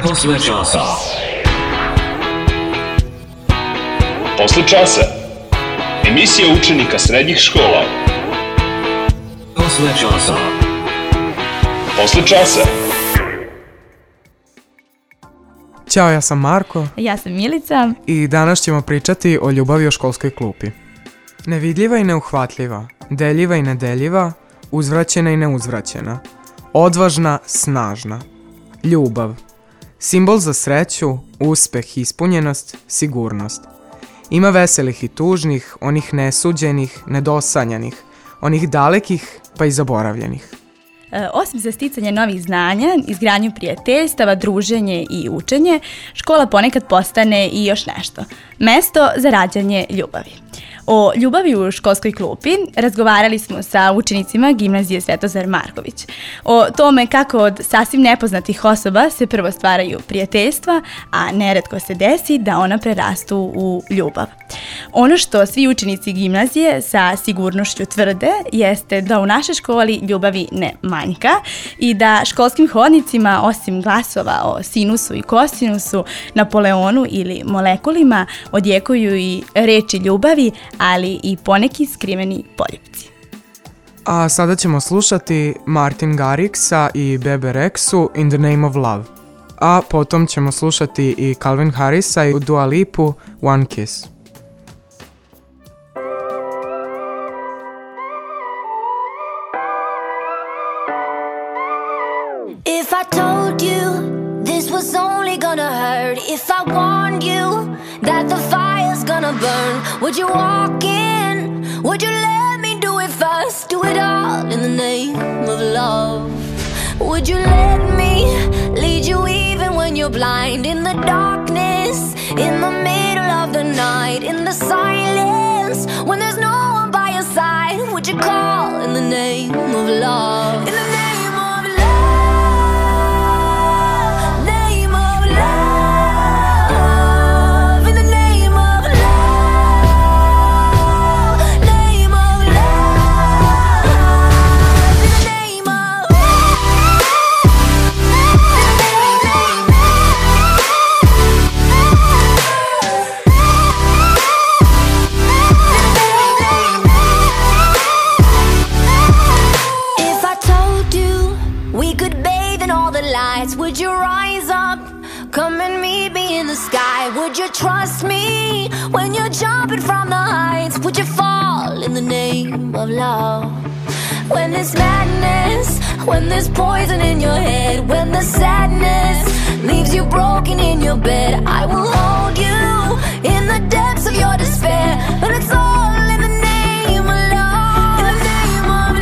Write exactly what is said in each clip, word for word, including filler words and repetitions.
Posle časa. Posle časa. Emisija učenika srednjih škola. Posle časa. Posle časa. Ćao, ja sam Marko. Ja sam Milica. I danas ćemo pričati o ljubavi u školskoj klupi. Nevidljiva i neuhvatljiva, deljiva i nedeljiva, uzvraćena i neuzvraćena, odvažna, snažna. Ljubav. Simbol za sreću, uspeh, ispunjenost, sigurnost. Ima veselih i tužnih, onih nesuđenih, nedosanjanih, onih dalekih pa i zaboravljenih. E, osim za sticanje novih znanja, izgradnju prijateljstava, druženje i učenje, škola ponekad postane i još nešto. Mesto za rađanje ljubavi. O ljubavi u školskoj klupi razgovarali smo sa učenicima gimnazije Svetozar Marković. O tome kako od sasvim nepoznatih osoba se prvo stvaraju prijateljstva, a neretko se desi da ona prerastu u ljubav. Ono što svi učenici gimnazije sa sigurnošću tvrde jeste da u našoj školi ljubavi ne manjka i da školskim hodnicima, osim glasova o sinusu i kosinusu, Napoleonu ili molekulima, odjekuju i reči ljubavi, ali i poneki skriveni poljupci. A sada ćemo slušati Martin Garrixa i Bebe Rexhu In the Name of Love. A potom ćemo slušati i Calvin Harrisa i Dua Lipu One Kiss. If I told you this was only gonna hurt, if I warned you that the fire's gonna burn, would you walk in? Would you let me do it first? Do it all in the name of love. Would you let me lead you even when you're blind? In the darkness, in the middle of the night, in the silence, when there's no one by your side, would you call in the name of love? In the name would you rise up, come and meet me in the sky? Would you trust me when you're jumping from the heights? Would you fall in the name of love? When there's madness, when there's poison in your head, when the sadness leaves you broken in your bed, I will hold you in the depths of your despair, but it's all in the name of love. In the name of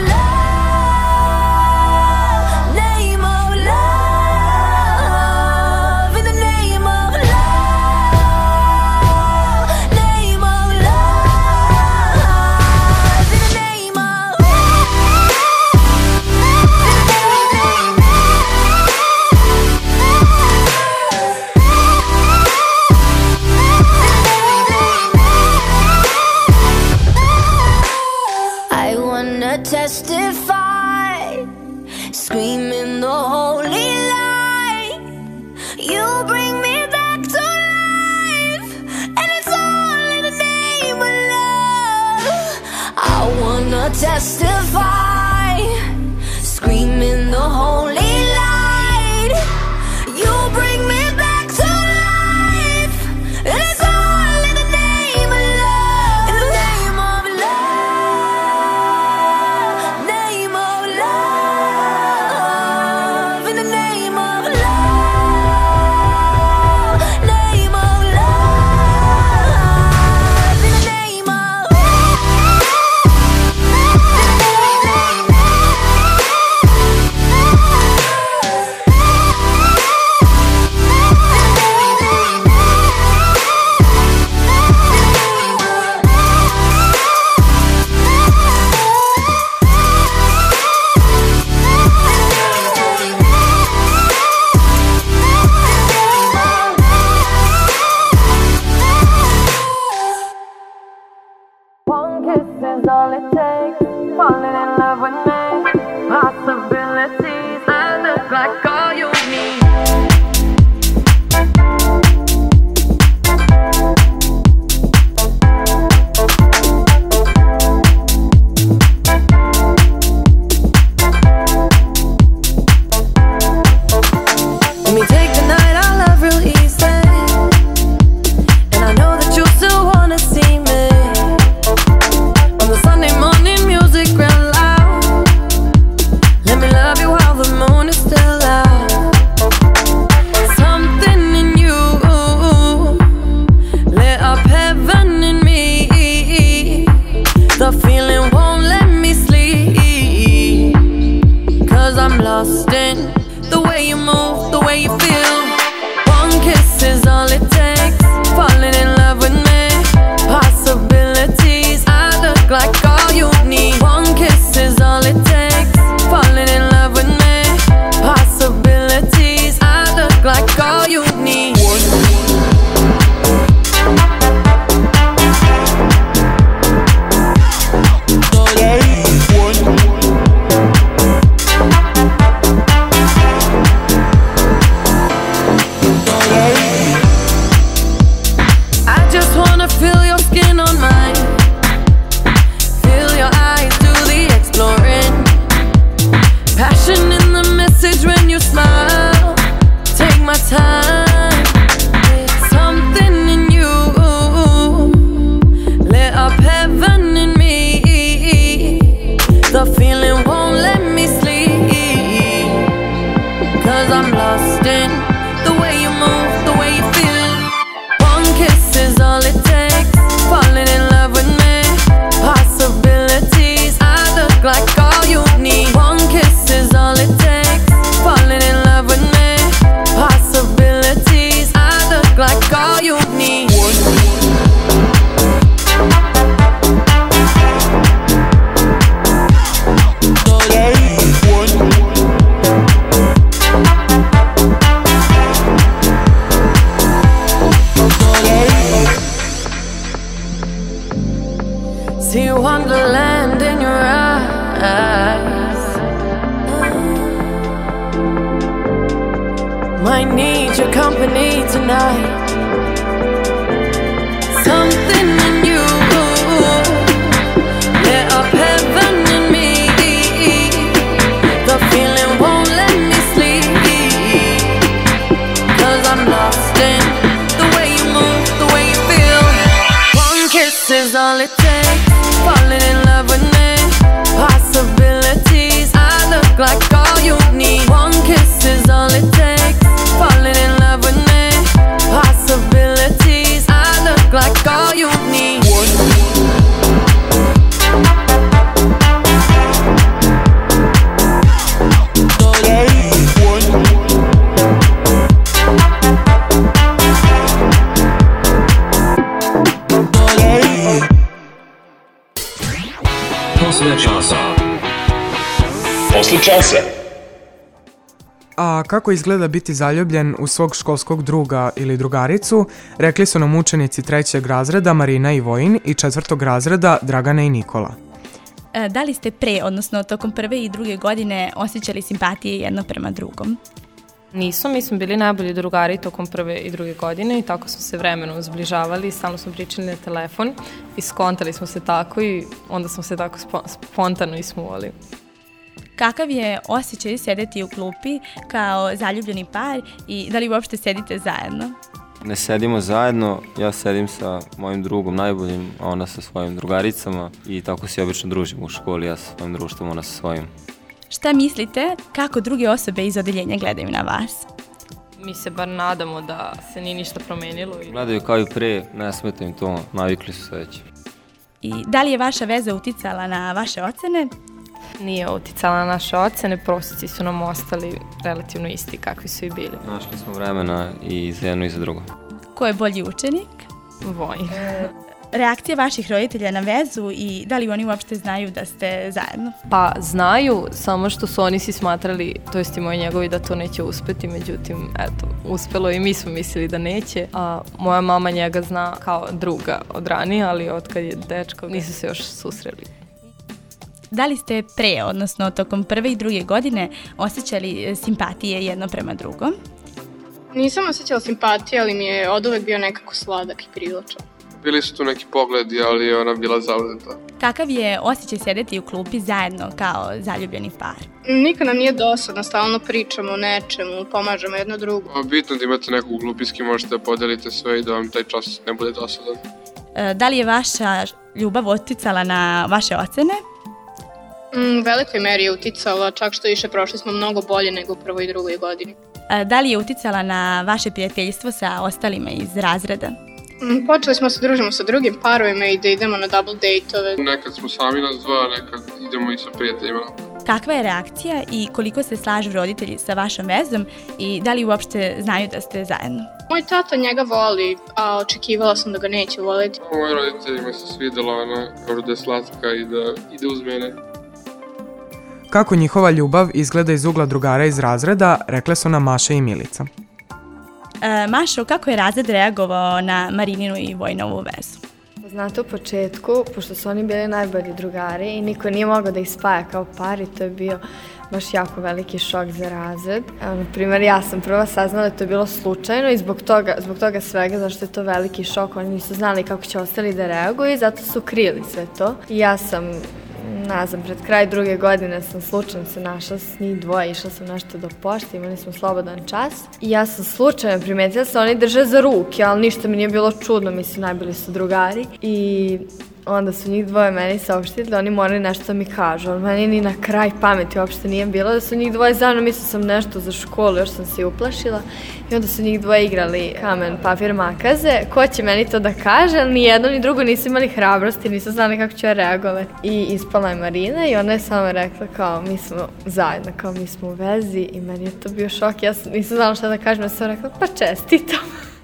love, name of love. In the name of love, name of love. In the name of I wanna testify, screaming the holy light. You bring me back to life, and it's all in the name of love. I wanna testify, screaming the holy light. You bring me back to life, and it's all in the name of love. In the name of love, name of love. In the name of love, name of love. In the name of lost in the way you move, the way you feel. One kiss is all it takes. Falling in love with me. Possibilities, I look like all you need. One kiss is all it takes. Falling in love with me. Possibilities, I look like all you need. Time, something in you lit up heaven in me. The feeling won't let me sleep, 'cause I'm lost in the way you move, the way you feel. One kiss is all it takes. Falling in love with me. Possibilities, I look like all you need. One kiss is all it takes. Falling in love with me. Possibilities, I look like all you need. See wonderland in your eyes. Might need your company tonight. Something in you lit up heaven in me. The feeling won't let me sleep, 'cause I'm lost in the way you move, the way you feel. One kiss is all it takes. Falling in love with me. Possibilities, I look like all you need. One kiss is all it takes. Falling in love with me. Possibilities, I look like all you need. Posle časa. Posle časa. A kako izgleda biti zaljubljen u svog školskog druga ili drugaricu, rekli su nam učenici trećeg razreda Marina i Vojin i četvrtog razreda Dragana i Nikola. E, da li ste pre, odnosno tokom prve i druge godine osjećali simpatije jedno prema drugom? Nismo, mi smo bili najbolji drugari tokom prve i druge godine i tako smo se vremenom zbližavali, stalno smo pričali na telefon i skontali smo se tako i onda smo se tako spo- spontano ismuvali. Kakav je osjećaj sedeti u klupi kao zaljubljeni par i da li uopšte sedite zajedno? Ne sedimo zajedno, ja sedim sa mojim drugom najboljim, a ona sa svojim drugaricama i tako se obično družimo u školi, ja sa svojim društvom, ona sa svojim. Šta mislite kako druge osobe iz odeljenja gledaju na vas? Mi se bar nadamo da se nije ništa promenilo. I... Gledaju kao i pre, ne smeta im to, navikli su se već. I da li je vaša veza uticala na vaše ocene? Nije uticala na naše ocene, prosjeci su nam ostali relativno isti kakvi su i bili. Našli smo vremena i za jedno i za drugo. Ko je bolji učenik? Vojin. Reakcije vaših roditelja na vezu i da li oni uopšte znaju da ste zajedno? Pa znaju, samo što su oni si smatrali, to jest i moji njegovi, da to neće uspeti, međutim, eto, uspelo i mi smo mislili da neće, a moja mama njega zna kao druga od ranije, ali od kad je dečko nisu se još susreli. Da li ste pre, odnosno tokom prve i druge godine osjećali simpatije jedno prema drugom? Nisam osjećala simpatije, ali mi je oduvek bio nekako sladak i privlačan. Bili su tu neki pogledi, ali je ona bila zauzeta. Kakav je osjećaj sedeti u klupi zajedno kao zaljubljeni par? Nikad nam nije dosadno, stalno pričamo o nečemu, pomažemo jedno drugo. Bitno da imate nekog u klupi s kim možete da podelite sve i da vam taj čas ne bude dosadan. E, da li je vaša ljubav uticala na vaše ocene? Mm, velikoj meri je uticala, čak što više prošli smo mnogo bolje nego u prvoj i drugoj godini. E, da li je uticala na vaše prijateljstvo sa ostalima iz razreda? Mm, počeli smo se družimo sa drugim parovima i da idemo na double date-ove. Nekad smo sami nas dva, nekad idemo i sa prijateljima. Kakva je reakcija i koliko se slažu roditelji sa vašom vezom i da li uopšte znaju da ste zajedno? Moj tata njega voli, a očekivala sam da ga neće voliti. Moji roditeljima se svidjela, ona kažu da je slatka i da ide uz mene. Kako njihova ljubav izgleda iz ugla drugara iz razreda, rekle su nam Maša i Milica. E, Mašo, kako je razred reagovao na Marininu i Vojinovu vezu? Znate, u početku, pošto su oni bili najbolji drugari i niko nije mogao da ih spaja kao par i to je bio baš jako veliki šok za razred. Evo, na primjer, ja sam prva saznala da to je bilo slučajno i zbog toga, zbog toga svega, zašto je to veliki šok, oni nisu znali kako će ostali da reaguju i zato su krili sve to. I ja sam, ne znam, pred kraj druge godine sam slučajno se našla s njih dvoje, išla sam nešto do pošte, imali smo slobodan čas i ja sam slučajno primetila da se oni drže za ruke, ali ništa mi nije bilo čudno, mislim, najbolji su drugari i onda su njih dvoje meni saopštili da oni morali nešto da mi kažu, ali meni ni na kraj pameti uopšte nije bilo da su njih dvoje zajedno, mislila sam nešto za školu, još sam se uplašila i onda su njih dvoje igrali kamen, papir, makaze, ko će meni to da kaže, ali ni jedno ni drugo nisu imali hrabrosti, nisu znali kako ću ja reagovati. I ispala je Marina i ona je samo rekla kao mi smo zajedno, kao mi smo u vezi i meni je to bio šok, ja nisam znala šta da kažem, ja sam rekla pa čestitam.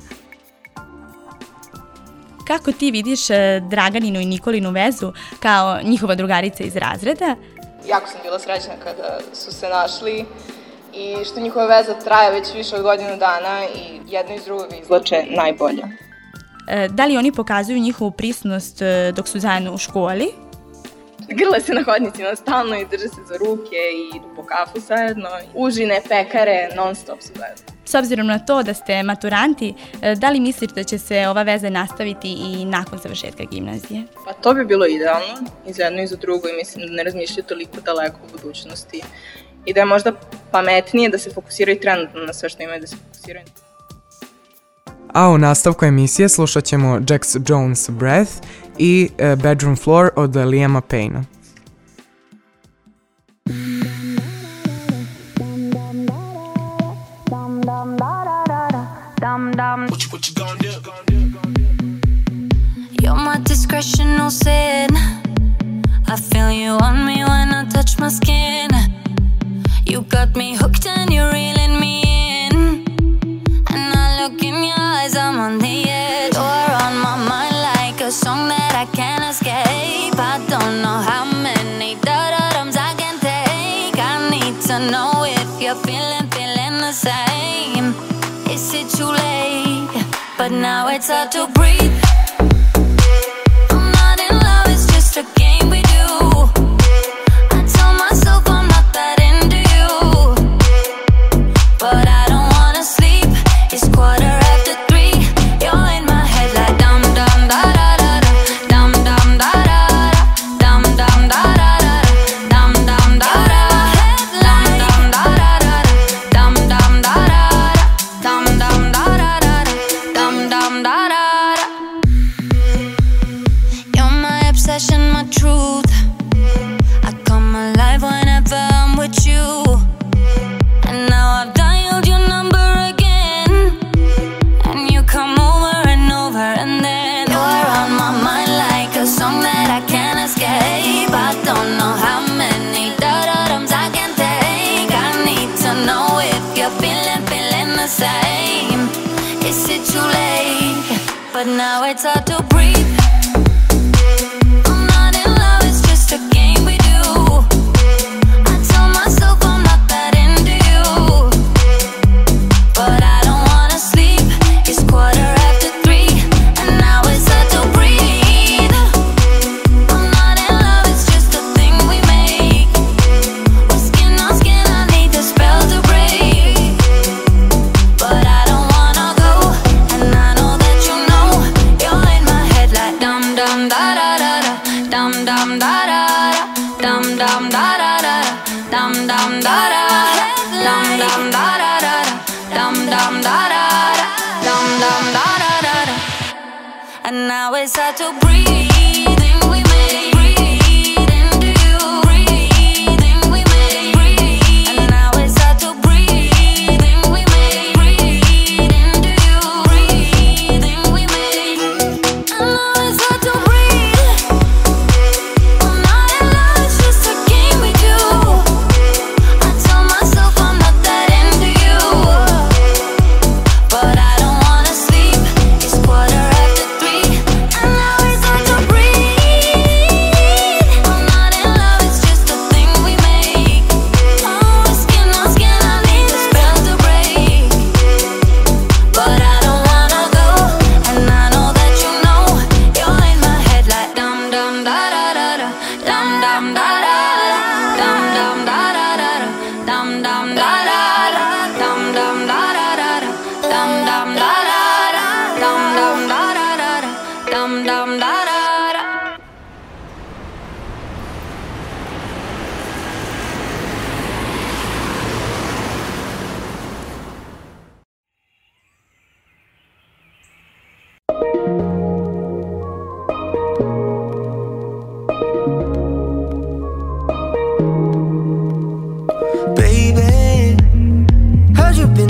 Kako ti vidiš Draganinu i Nikolinu vezu kao njihova drugarica iz razreda? Jako sam bila srećna kada su se našli i što njihova veza traje već više od godinu dana i jedno iz drugog izlače najbolje. Da li oni pokazuju njihovu prisnost dok su zajedno u školi? Grle se na hodnicima stalno i drže se za ruke i idu po kafu zajedno. Užine, pekare, non stop su zajedno. S obzirom na to da ste maturanti, da li mislite da će se ova veza nastaviti i nakon završetka gimnazije? Pa to bi bilo idealno, i za jedno i za drugo, i mislim da ne razmišljaju toliko daleko u budućnosti. I da je možda pametnije da se fokusiraju trenutno na sve što imaju da se fokusiraju. A u nastavku emisije slušat ćemo Jax Jones Breath i uh, Bedroom Floor od Liama Payna. What you, what you gonna do? You're my discretional sin. I feel you on me when I touch my skin. You got me hooked and you're reeling me in. And I look in your eyes, I'm on the edge. You're on my mind like a song that I can't escape. I don't know how many da-da-dums I can take. I need to know if you're feeling, feeling the same. Is it too late? But now it's hard to breathe. I'm not in love, it's just a game we do. I tell myself I'm not that into you, but I don't wanna sleep. It's quarter after three. You're in my head like dum dum da da da da, dum dum da da da, dum dum da da da, dum dum da da da, dum dum da da da, dum dum da da da, dum dum da da da, dum dum da da da. You're my obsession, my truth. I come alive whenever I'm with you. And now I've dialed your number again, and you come over and over, and then you're on my mind like a song that I can't escape. I don't know how many da-da-dums I can take. I need to know if you're feeling, feeling the same. Is it too late? But now it's hard to breathe. I'm not in love, it's just a game we do. I tell myself I'm not that into you, but I don't wanna sleep. It's quarter after three, and now it's hard to breathe. I'm not in love, it's just a thing we make. We're skin on skin, I need the spell to break, but I don't wanna go, and I know that you know. You're in my head like dum dum da da da da, dum dum da da da, dum dum da da da, dum dum da da da, dum dum da da da, dum dum da da da, dum dum da da da da. And now it's hard to breathe. We make breathe into you. Breathing we make breathe. And now it's hard to breathe. We make breathe into you. Breathing we make. And now it's hard to breathe. I'm not in love, it's just a game we do.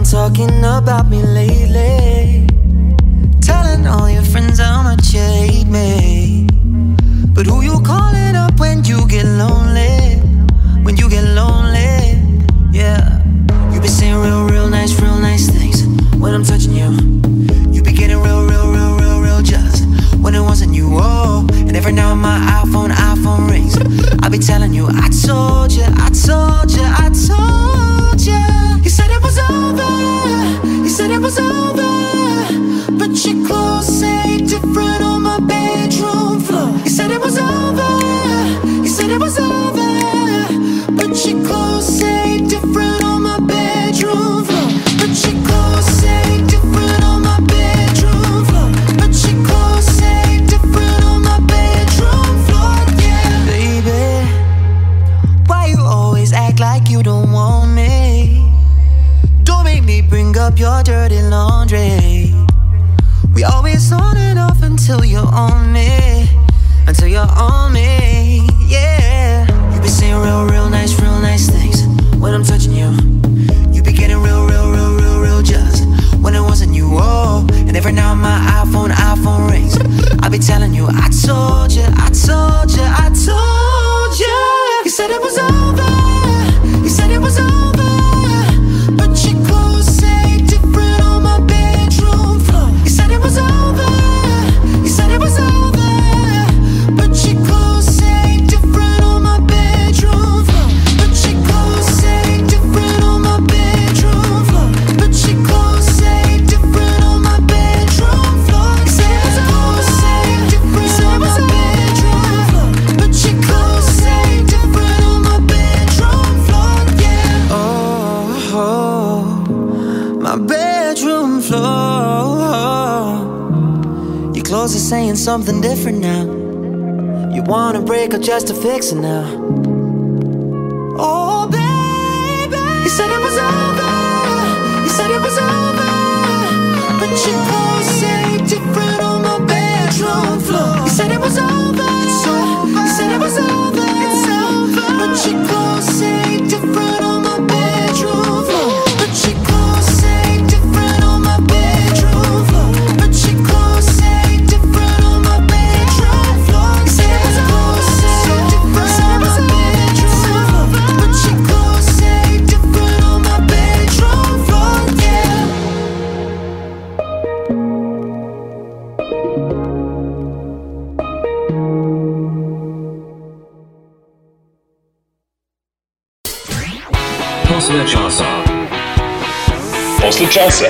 talking about me lately, telling all your friends how much you hate me. But who you calling up when you get lonely? When you get lonely, yeah. You be saying real, real nice, real nice things when I'm touching you. You be getting real, real, real, real, real just when it wasn't you, oh. And every now and my iPhone, iPhone rings, I be telling you, I told you, I told you, I told you. You said it was over, you said it was over, but your clothes say different on my bedroom floor. You said it was over, you said it was over, but your clothes say different on my bedroom floor. But your clothes say different on my bedroom floor. But your clothes say different on my bedroom floor, yeah. Baby, why you always act like you don't want me? Don't make me bring up your dirty laundry. We always on and off until you're on me, until you're on me, yeah. You be saying real, real nice, real nice things when I'm touching you. You be getting real, real, real, real, real just when it wasn't you, oh. And every now and my iPhone, iPhone rings, I be telling you, I told you, I told you, I told you. You said it was over, you said it was over, but your clothes say different on my bedroom floor. You said it was over, you said it was over, but your clothes say different on my bedroom floor. But your clothes say different on my bedroom floor. But your clothes say different on my bedroom floor. You said it was over, say different on my bedroom floor. But your clothes say different on my bedroom floor, yeah. Oh, oh, my bedroom floor. Your clothes are saying something different now. You wanna break up just to fix it now. Oh, baby, you said it was over, you said it was over, but your clothes say different on my bedroom floor. You said it was over, it's over, you said it was over, it's over, but your clothes say different on my bedroom floor. But your clothes say different on my bedroom floor. But your clothes say different on my bedroom floor. You said it was over, say different on my bedroom floor. But your clothes say different on my bedroom floor, yeah. Posle časa. Posle časa.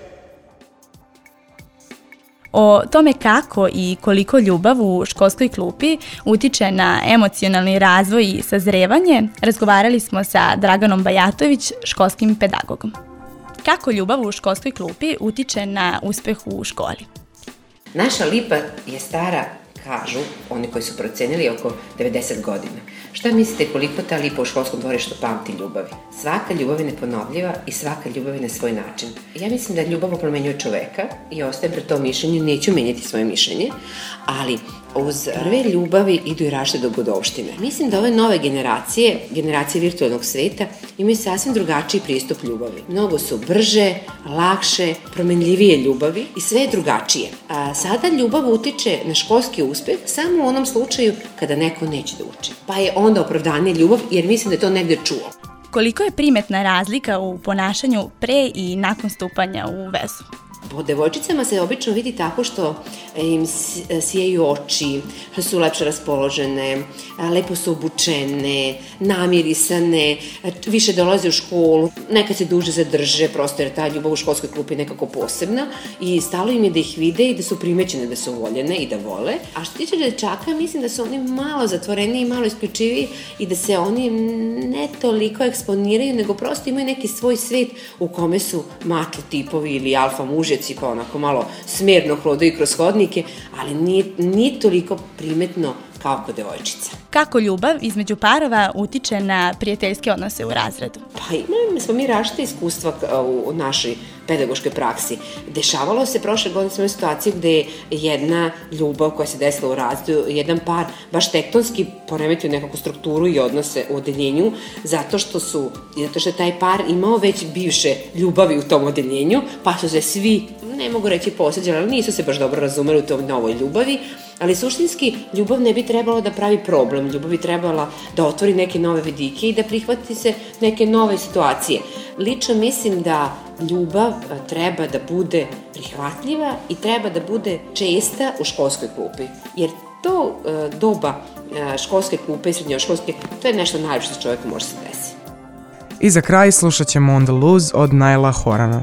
O tome kako i koliko ljubav u školskoj klupi utiče na emocionalni razvoj i sazrevanje, razgovarali smo sa Draganom Bajatović, školskim pedagogom. Kako ljubav u školskoj klupi utiče na uspeh u školi? Naša lipa je stara, kažu oni koji su procenili, oko devedeset godina. Šta mislite koliko ta lipa u školskom dvorištu pamti ljubavi? Svaka ljubav je neponovljiva i svaka ljubav je na svoj način. Ja mislim da ljubav oplemenjuje čoveka i ostajem pred tom mišljenju, neću menjati svoje mišljenje, ali uz prve ljubavi idu i različite dogodovštine. Mislim da ove nove generacije, generacije virtualnog sveta, imaju sasvim drugačiji pristup ljubavi. Mnogo su brže, lakše, promenljivije ljubavi i sve je drugačije. A sada ljubav utiče na školski uspeh samo u onom slučaju kada neko neće da uči. Pa je onda opravdanje ljubav jer mislim da je to negde čuo. Koliko je primetna razlika u ponašanju pre i nakon stupanja u vezu? Po devojčicama se obično vidi tako što im sijaju oči, su lepše raspoložene, lepo su obučene, namirisane, više dolaze u školu, nekad se duže zadrže, prosto jer ta ljubav u školskoj klupi je nekako posebna i stalo im je da ih vide i da su primećene da su voljene i da vole. A što tiče dečaka, mislim da su oni malo zatvoreniji, malo isključiviji i da se oni ne toliko eksponiraju, nego prosto imaju neki svoj svet u kome su mačo tipovi ili alfa muže, pa onako malo smerno hodaju kroz hodnike, ali nije, nije toliko primetno kao kod devojčica. Kako ljubav između parova utiče na prijateljske odnose u razredu? Pa imali smo mi različite iskustva u našoj pedagoškoj praksi. Dešavalo se, prošle godine smo imali situaciju gde je jedna ljubav koja se desila u razredu, jedan par baš tektonski poremetio nekakvu strukturu i odnose u odeljenju, zato što su, zato što je taj par imao već bivše ljubavi u tom odeljenju, pa su se svi, ne mogu reći posjeđali, ali nisu se baš dobro razumeli u toj novoj ljubavi, ali suštinski ljubav ne bi trebalo da pravi problem, ljubav bi trebala da otvori neke nove vidike i da prihvati se neke nove situacije. Lično mislim da ljubav treba da bude prihvatljiva i treba da bude česta u školskoj klupi, jer to doba školske klupe i srednjoškolske, to je nešto najviše što čovjeku može se desiti. I za kraj slušat ćemo On the Loose od Naila Horana.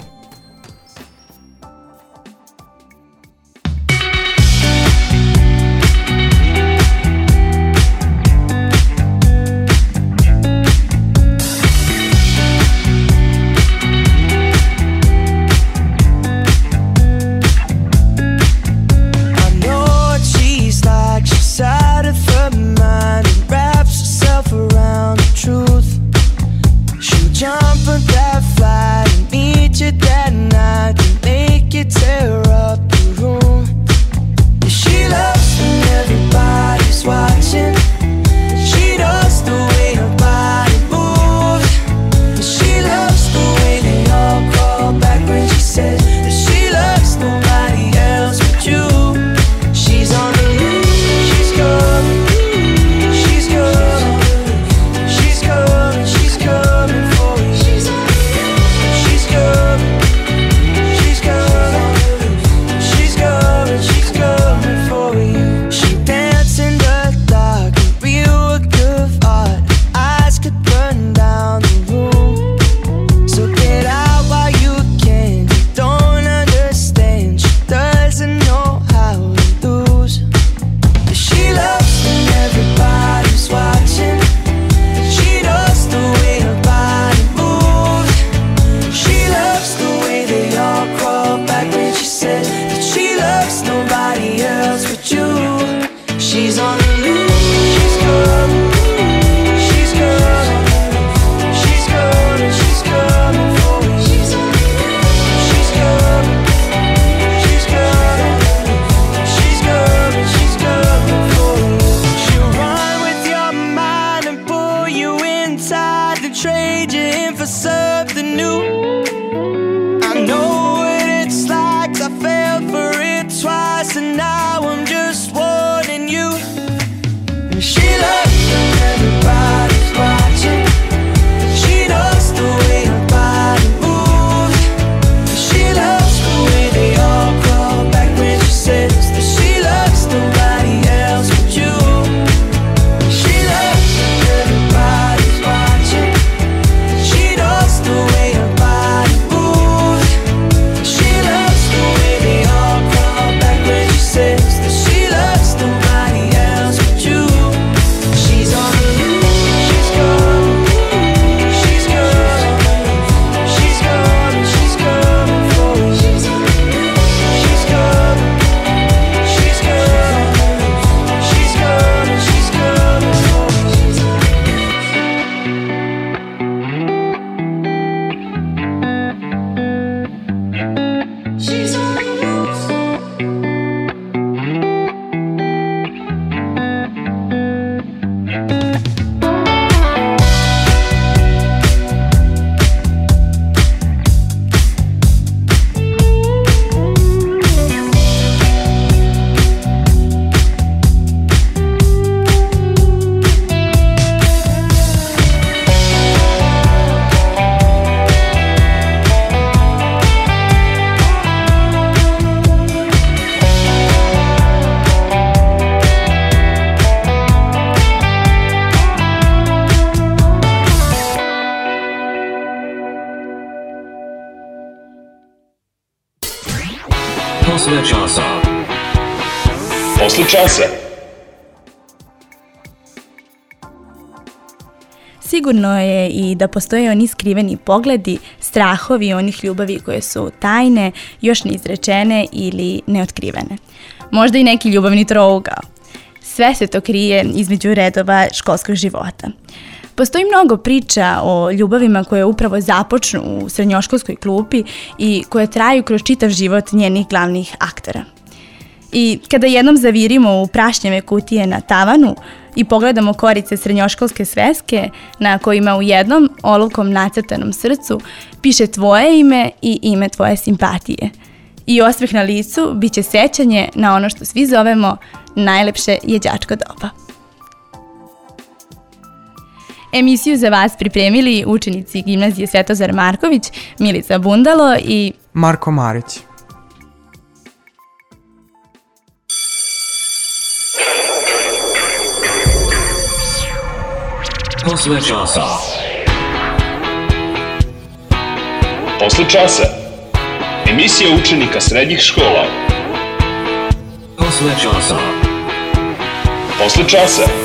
Posle časa. Posle časa. Sigurno je i da postoje oni skriveni pogledi, strahovi onih ljubavi koje su tajne, još neizrečene ili neotkrivene. Možda i neki ljubavni trougao. sve se to krije između redova školskog života. Postoji mnogo priča o ljubavima koje upravo započnu u srednjoškolskoj klupi i koje traju kroz čitav život njenih glavnih aktera. I kada jednom zavirimo u prašnjeve kutije na tavanu i pogledamo korice srednjoškolske sveske na kojima u jednom olovkom nacrtanom srcu piše tvoje ime i ime tvoje simpatije. I osmeh na licu bit će sećanje na ono što svi zovemo najlepše je đačko doba. Emisiju za vas pripremili učenici gimnazije Svetozar Marković, Milica Bundalo i Marko Marić. Posle časa. Posle časa. Emisija učenika srednjih škola. Posle časa. Posle časa.